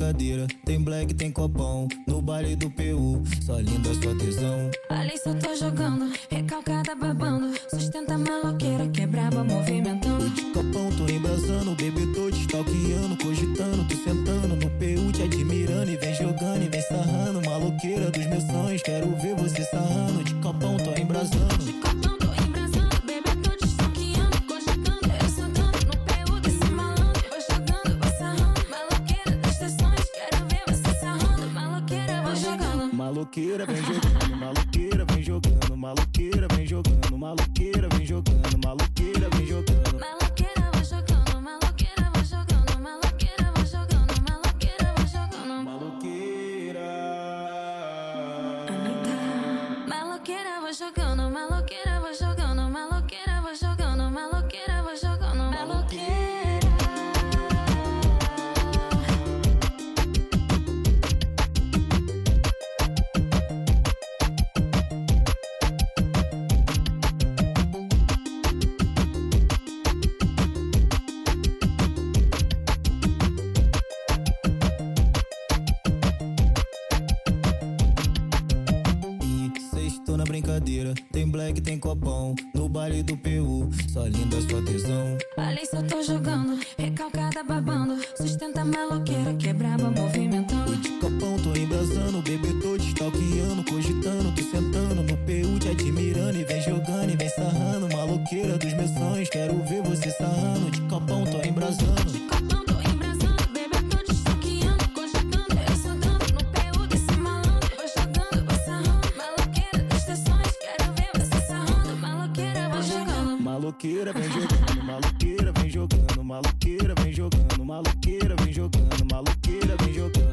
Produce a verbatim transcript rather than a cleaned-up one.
brincadeira. Tem black, tem copão, no baile do P U. Só linda, só tesão. Ali só tô jogando, recalcada babando. Sustenta a maloqueira, que é braba movimentando. De copão tô embrasando, bebê tô te stalkeando. Cogitando, tô sentando no P U te admirando. E vem jogando e vem sarrando, maloqueira dos meus sonhos. Quero ver você sarrando. De copão tô embrasando. De copão tô embrasando, bebê tô te stalkeando. Cogitando, eu sentando no P U desse malandro. Vou jogando, vou sarrando, maloqueira dos teus sonhos. Quero ver você sarrando, maloqueira, vou jogando. Maloqueira vem jogando, maloqueira vem jogando, maloqueira vem jogando, maloqueira vem jogando, maloqueira vem jogando. Maloqueira vou jogando, maloqueira vou jogando, maloqueira vou jogando, maloqueira vou jogando. Maloqueira. Anitta. Maloqueira vou jogando, maloqueira vou jogando, maloqueira vou jogando, maloqueira vou jogando, maloqueira. Tô na brincadeira, tem black, tem copão, no baile do P U, só linda, só tesão. Ali só tô jogando, recalcada babando. Sustenta a maloqueira, que é braba movimentando. De copão tô embrasando, bebê tô te stalkeando. Cogitando, tô sentando no P U te admirando. E vem jogando e vem sarrando, maloqueira dos meus sonhos. Quero ver você sarrando, de copão tô embrasando. De copão tô embrasando, bebê tô te stalkeando. Cogitando, eu sentando no P U desse malandro. Vou jogando, vou sarrando, maloqueira dos teus sonhos. Quero ver você sarrando, maloqueira, vou jogando. Maloqueira vem jogando, maloqueira vem jogando, maloqueira vem jogando, maloqueira vem jogando, maloqueira vem jogando.